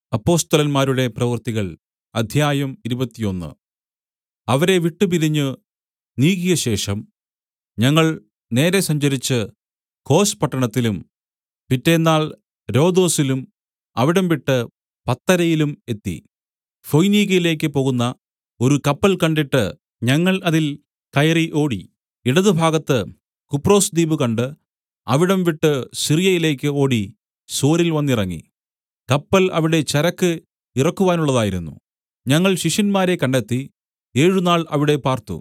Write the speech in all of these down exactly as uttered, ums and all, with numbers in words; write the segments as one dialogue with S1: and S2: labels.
S1: അപ്പൊസ്തലന്മാരുടെ പ്രവൃത്തികൾ അധ്യായം ഇരുപത്തിയൊന്ന്. അവരെ വിട്ടുപിരിഞ്ഞു നീക്കിയശേഷം ഞങ്ങൾ നേരെ സഞ്ചരിച്ച് കോസ് പട്ടണത്തിലും പിറ്റെന്നാൾ രൊദൊസിലും അവിടംവിട്ട് പത്തരയിലും എത്തി. ഫൊയ്നീക്യയിലേക്ക് പോകുന്ന ഒരു കപ്പൽ കണ്ടിട്ട് ഞങ്ങൾ അതിൽ കയറി ഓടി. ഇടതുഭാഗത്ത് കുപ്രോസ് ദ്വീപ് കണ്ട് അവിടം വിട്ട് സിറിയയിലേക്ക് ഓടി സോരിൽ വന്നിറങ്ങി. കപ്പൽ അവിടെ ചരക്ക് ഇറക്കുവാനുള്ളതായിരുന്നു. ഞങ്ങൾ ശിഷ്യന്മാരെ കണ്ടെത്തി ഏഴുനാൾ അവിടെ പാർത്തു.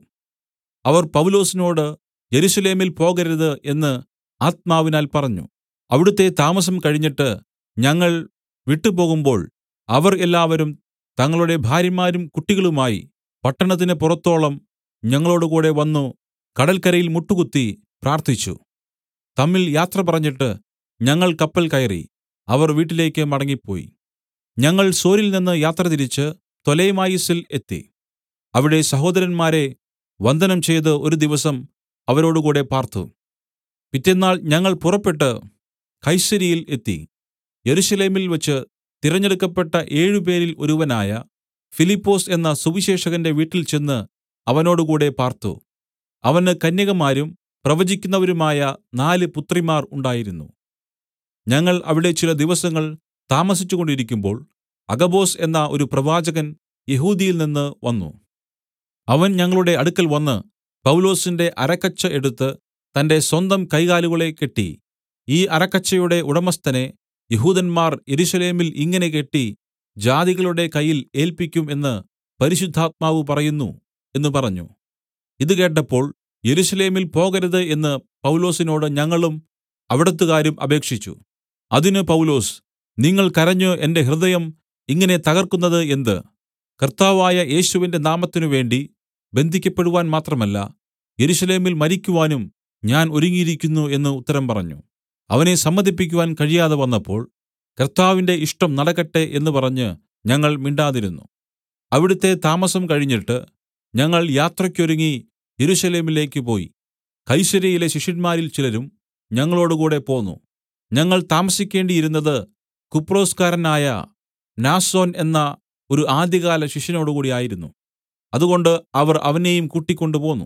S1: അവർ പൗലൊസിനോട് യെരൂശലേമിൽ പോകരുത് എന്ന് ആത്മാവിനാൽ പറഞ്ഞു. അവിടുത്തെ താമസം കഴിഞ്ഞിട്ട് ഞങ്ങൾ വിട്ടുപോകുമ്പോൾ അവർ എല്ലാവരും തങ്ങളുടെ ഭാര്യമാരും കുട്ടികളുമായി പട്ടണത്തിന് പുറത്തോളം ഞങ്ങളോടുകൂടെ വന്നു കടൽക്കരയിൽ മുട്ടുകുത്തി പ്രാർത്ഥിച്ചു. തമ്മിൽ യാത്ര പറഞ്ഞിട്ട് ഞങ്ങൾ കപ്പൽ കയറി അവർ വീട്ടിലേക്ക് മടങ്ങിപ്പോയി. ഞങ്ങൾ സോരിൽ നിന്ന് യാത്ര തിരിച്ച് പ്തൊലെമായിസിൽ എത്തി. അവിടെ സഹോദരന്മാരെ വന്ദനം ചെയ്ത് ഒരു ദിവസം അവരോടുകൂടെ പാർത്തു. പിറ്റെന്നാൾ ഞങ്ങൾ പുറപ്പെട്ട് കൈസര്യയിൽ എത്തി. യെരൂശലേമിൽ വെച്ച് തിരഞ്ഞെടുക്കപ്പെട്ട ഏഴുപേരിൽ ഒരുവനായ ഫിലിപ്പൊസ് എന്ന സുവിശേഷകന്റെ വീട്ടിൽ ചെന്ന് അവനോടുകൂടെ പാർത്തു. അവന് കന്യകമാരും പ്രവചിക്കുന്നവരുമായ നാല് പുത്രിമാർ ഉണ്ടായിരുന്നു. ഞങ്ങൾ അവിടെ ചില ദിവസങ്ങൾ താമസിച്ചുകൊണ്ടിരിക്കുമ്പോൾ അഗബൊസ് എന്ന ഒരു പ്രവാചകൻ യെഹൂദ്യയിൽ നിന്ന് വന്നു. അവൻ ഞങ്ങളുടെ അടുക്കൽ വന്ന് പൗലൊസിന്റെ അരക്കച്ച എടുത്ത് തന്റെ സ്വന്തം കൈകാലുകളെ കെട്ടി, ഈ അരക്കച്ചയുടെ ഉടമസ്ഥനെ യെഹൂദന്മാർ യെരൂശലേമിൽ ഇങ്ങനെ കെട്ടി ജാതികളുടെ കയ്യിൽ ഏല്പിക്കും എന്ന് പരിശുദ്ധാത്മാവ് പറയുന്നു എന്ന് പറഞ്ഞു. ഇത് കേട്ടപ്പോൾ യെരൂശലേമിൽ പോകരുത് എന്ന് പൗലൊസിനോട് ഞങ്ങളും അവിടത്തുകാരും അപേക്ഷിച്ചു. അതിന് പൗലൊസ്, നിങ്ങൾ കരഞ്ഞു എന്റെ ഹൃദയം ഇങ്ങനെ തകർക്കുന്നത് എന്ത്? കർത്താവായ യേശുവിന്റെ നാമത്തിനു വേണ്ടി ബന്ധിക്കപ്പെടുവാൻ മാത്രമല്ല, യെരൂശലേമിൽ മരിക്കുവാനും ഞാൻ ഒരുങ്ങിയിരിക്കുന്നു എന്ന് ഉത്തരം പറഞ്ഞു. അവനെ സമ്മതിപ്പിക്കുവാൻ കഴിയാതെ വന്നപ്പോൾ കർത്താവിന്റെ ഇഷ്ടം നടക്കട്ടെ എന്ന് പറഞ്ഞ് ഞങ്ങൾ മിണ്ടാതിരുന്നു. അവിടുത്തെ താമസം കഴിഞ്ഞിട്ട് ഞങ്ങൾ യാത്രയ്ക്കൊരുങ്ങി യെരൂശലേമിലേക്ക് പോയി. കൈസര്യയിലെ ശിഷ്യന്മാരിൽ ചിലരും ഞങ്ങളോടുകൂടെ പോന്നു. ഞങ്ങൾ താമസിക്കേണ്ടിയിരുന്നത് കുപ്രൊസ്കാരനായ മ്നാസോൻ എന്ന ഒരു ആദ്യകാല ശിഷ്യനോടുകൂടി ആയിരുന്നു. അതുകൊണ്ട് അവർ അവനെയും കൂട്ടിക്കൊണ്ടുപോന്നു.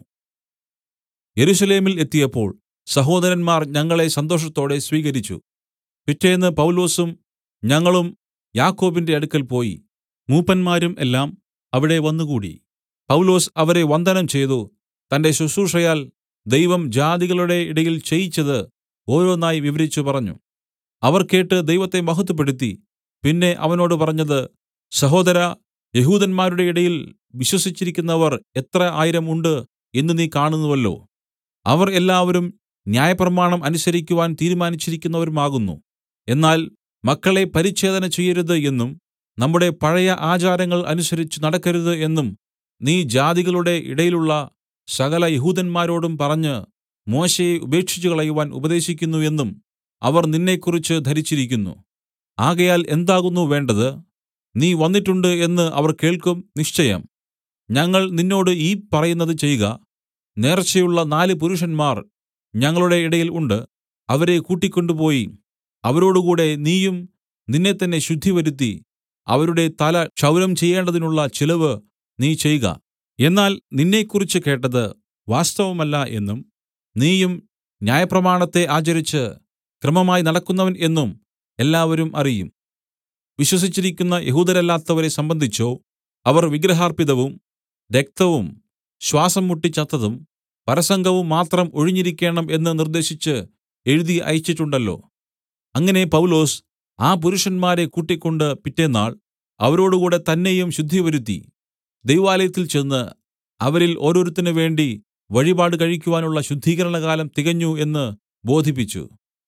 S1: യെരൂശലേമിൽ എത്തിയപ്പോൾ സഹോദരന്മാർ ഞങ്ങളെ സന്തോഷത്തോടെ സ്വീകരിച്ചു. പിറ്റേന്ന് പൗലൊസും ഞങ്ങളും യാക്കോബിന്റെ അടുക്കൽ പോയി. മൂപ്പന്മാരും എല്ലാം അവിടെ വന്നുകൂടി. പൗലൊസ് അവരെ വന്ദനം ചെയ്തു തന്റെ ശുശ്രൂഷയാൽ ദൈവം ജാതികളുടെ ഇടയിൽ ചെയ്യിച്ചത് ഓരോന്നായി വിവരിച്ചു പറഞ്ഞു. അവർ കേട്ട് ദൈവത്തെ മഹത്വപ്പെടുത്തി. പിന്നെ അവനോട് പറഞ്ഞത്, സഹോദരാ, യഹൂദന്മാരുടെ ഇടയിൽ വിശ്വസിച്ചിരിക്കുന്നവർ എത്ര ആയിരം ഉണ്ട് എന്ന് നീ കാണുന്നുവല്ലോ. അവർ എല്ലാവരും ന്യായപ്രമാണം അനുസരിക്കുവാൻ തീരുമാനിച്ചിരിക്കുന്നവരുമാകുന്നു. എന്നാൽ മക്കളെ പരിച്ഛേദന ചെയ്യരുത് എന്നും നമ്മുടെ പഴയ ആചാരങ്ങൾ അനുസരിച്ച് നടക്കരുത് എന്നും നീ ജാതികളുടെ ഇടയിലുള്ള സകല യഹൂദന്മാരോടും പറഞ്ഞ് മോശെയെ ഉപേക്ഷിച്ചുകളയുവാൻ ഉപദേശിക്കുന്നു എന്നും അവർ നിന്നെക്കുറിച്ച് ധരിച്ചിരിക്കുന്നു. ആകയാൽ എന്താകുന്നു വേണ്ടത്? നീ വന്നിട്ടുണ്ട് എന്ന് അവർ കേൾക്കും നിശ്ചയം. ഞങ്ങൾ നിന്നോട് ഈ പറയുന്നത് ചെയ്ക. നേർച്ചയുള്ള നാല് പുരുഷന്മാർ ഞങ്ങളുടെ ഇടയിൽ ഉണ്ട്. അവരെ കൂട്ടിക്കൊണ്ടുപോയി അവരോടുകൂടെ നീയും നിന്നെത്തന്നെ ശുദ്ധിവരുത്തി അവരുടെ തല ക്ഷൗരം ചെയ്യേണ്ടതിനുള്ള ചിലവ് നീ ചെയ്ക. എന്നാൽ നിന്നെക്കുറിച്ച് കേട്ടത് വാസ്തവമല്ല എന്നും നീയും ന്യായപ്രമാണത്തെ ആചരിച്ച് ക്രമമായി നടക്കുന്നവൻ എന്നും എല്ലാവരും അറിയും. വിശ്വസിച്ചിരിക്കുന്ന യഹൂദരല്ലാത്തവരെ സംബന്ധിച്ചോ അവർ വിഗ്രഹാർപ്പിതവും രക്തവും ശ്വാസം മുട്ടി ചത്തതും പരസംഗവും മാത്രം ഒഴിഞ്ഞിരിക്കേണം എന്ന് നിർദ്ദേശിച്ച് എഴുതി അയച്ചിട്ടുണ്ടല്ലോ. അങ്ങനെ പൗലൊസ് ആ പുരുഷന്മാരെ കൂട്ടിക്കൊണ്ട് പിറ്റെന്നാൾ അവരോടുകൂടെ തന്നെയും ശുദ്ധിവരുത്തി ദൈവാലയത്തിൽ ചെന്ന് അവരിൽ ഓരോരുത്തന് വേണ്ടി വഴിപാട് കഴിക്കുവാനുള്ള ശുദ്ധീകരണകാലം തികഞ്ഞു എന്ന് ബോധിപ്പിച്ചു.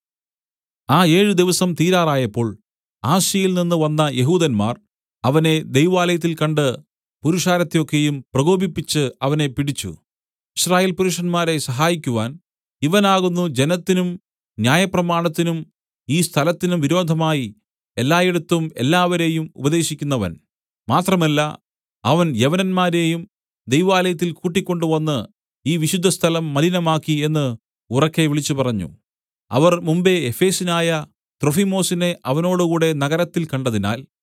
S1: ആ ഏഴ് ദിവസം തീരാറായപ്പോൾ ആസ്യയിൽ നിന്ന് വന്ന യഹൂദന്മാർ അവനെ ദൈവാലയത്തിൽ കണ്ട് പുരുഷാരത്തെ ഒക്കെയും പ്രകോപിപ്പിച്ച് അവനെ പിടിച്ചു. യിസ്രായേൽ പുരുഷന്മാരെ സഹായിക്കുവാൻ ഇവനാകുന്നു ജനത്തിനും ന്യായപ്രമാണത്തിനും ഈ സ്ഥലത്തിനും വിരോധമായി എല്ലായിടത്തും എല്ലാവരെയും ഉപദേശിക്കുന്നവൻ. മാത്രമല്ല, അവൻ യവനന്മാരെയും ദൈവാലയത്തിൽ കൂട്ടിക്കൊണ്ടുവന്ന് ഈ വിശുദ്ധസ്ഥലം മലിനമാക്കി എന്ന് ഉറക്കെ വിളിച്ചു പറഞ്ഞു. അവർ മുമ്പെ എഫെസ്യനായ ത്രൊഫിമൊസിനെ അവനോടുകൂടെ നഗരത്തിൽ കണ്ടതിനാൽ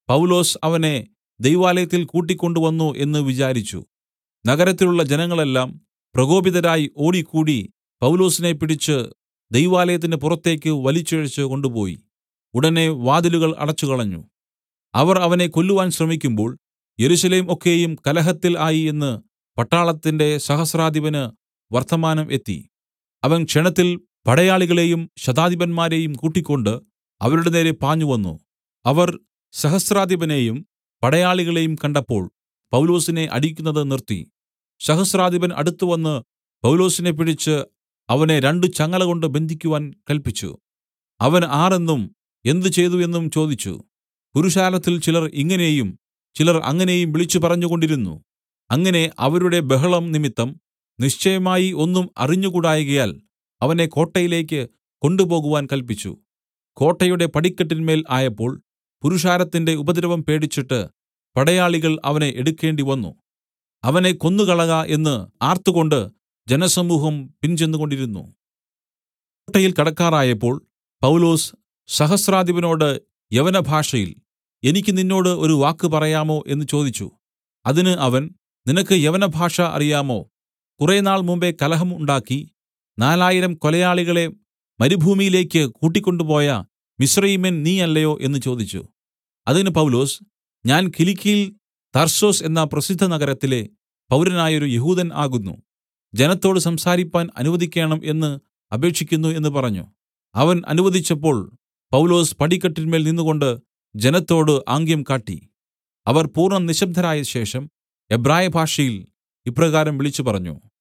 S1: പൗലൊസ് അവനെ ദൈവാലയത്തിൽ കൂട്ടിക്കൊണ്ടുവന്നു എന്ന് വിചാരിച്ചു. നഗരത്തിലുള്ള ജനങ്ങളെല്ലാം പ്രകോപിതരായി ഓടിക്കൂടി പൗലൊസിനെ പിടിച്ച് ദൈവാലയത്തിന് പുറത്തേക്ക് വലിച്ചിഴച്ച് കൊണ്ടുപോയി. ഉടനെ വാതിലുകൾ അടച്ചുകളഞ്ഞു. അവർ അവനെ കൊല്ലുവാൻ ശ്രമിക്കുമ്പോൾ യെരൂശലേം ഒക്കെയും കലഹത്തിൽ ആയി എന്ന് പട്ടാളത്തിന്റെ സഹസ്രാധിപന് വർത്തമാനം എത്തി. അവൻ ക്ഷണത്തിൽ പടയാളികളെയും ശതാധിപന്മാരെയും കൂട്ടിക്കൊണ്ട് അവരുടെ നേരെ പാഞ്ഞുവന്നു. അവർ സഹസ്രാധിപനെയും പടയാളികളെയും കണ്ടപ്പോൾ പൗലൊസിനെ അടിക്കുന്നത് നിർത്തി. സഹസ്രാധിപൻ അടുത്തുവന്ന് പൗലൊസിനെ പിടിച്ച് അവനെ രണ്ട് ചങ്ങലകൊണ്ട് ബന്ധിക്കുവാൻ കല്പിച്ചു. അവൻ ആർ എന്നും എന്ത് ചെയ്തു എന്നും ചോദിച്ചു. പുരുഷാരത്തിൽ ചിലർ ഇങ്ങനെയും ചിലർ അങ്ങനെയും വിളിച്ചു പറഞ്ഞുകൊണ്ടിരുന്നു. അങ്ങനെ അവരുടെ ബഹളം നിമിത്തം നിശ്ചയമായി ഒന്നും അറിഞ്ഞുകൂടായ്കയാൽ അവനെ കോട്ടയിലേക്ക് കൊണ്ടുപോകുവാൻ കല്പിച്ചു. കോട്ടയുടെ പടിക്കെട്ടിന്മേൽ ആയപ്പോൾ പുരുഷാരത്തിന്റെ ഉപദ്രവം പേടിച്ചിട്ട് പടയാളികൾ അവനെ എടുക്കേണ്ടി വന്നു. അവനെ കൊന്നുകളക എന്ന് ആർത്തുകൊണ്ട് ജനസമൂഹം പിൻചെന്നുകൊണ്ടിരുന്നു. കോട്ടയിൽ കടക്കാറായപ്പോൾ പൗലൊസ് സഹസ്രാധിപനോട് യവനഭാഷയിൽ എനിക്ക് നിന്നോട് ഒരു വാക്ക് പറയാമോ എന്ന് ചോദിച്ചു. അതിന് അവൻ, നിനക്ക് യവനഭാഷ അറിയാമോ? കുറേനാൾ മുമ്പെ കലഹം ഉണ്ടാക്കി നാലായിരം കൊലയാളികളെ മരുഭൂമിയിലേക്ക് കൂട്ടിക്കൊണ്ടുപോയ മിസ്രയീമ്യൻ നീ അല്ലയോ എന്ന് ചോദിച്ചു. അതിന് പൗലൊസ്, ഞാൻ കിലിക്യയിൽ തർസൊസ് എന്ന പ്രസിദ്ധ നഗരത്തിലെ പൗരനായൊരു യെഹൂദൻ ആകുന്നു. ജനത്തോട് സംസാരിപ്പാൻ അനുവദിക്കേണം എന്ന് അപേക്ഷിക്കുന്നു എന്ന് പറഞ്ഞു. അവൻ അനുവദിച്ചപ്പോൾ പൗലൊസ് പടിക്കെട്ടിന്മേൽ നിന്നുകൊണ്ട് ജനത്തോട് ആംഗ്യം കാട്ടി. അവർ പൂർണ്ണ നിശബ്ദരായ ശേഷം എബ്രായ ഭാഷയിൽ ഇപ്രകാരം വിളിച്ചു പറഞ്ഞു: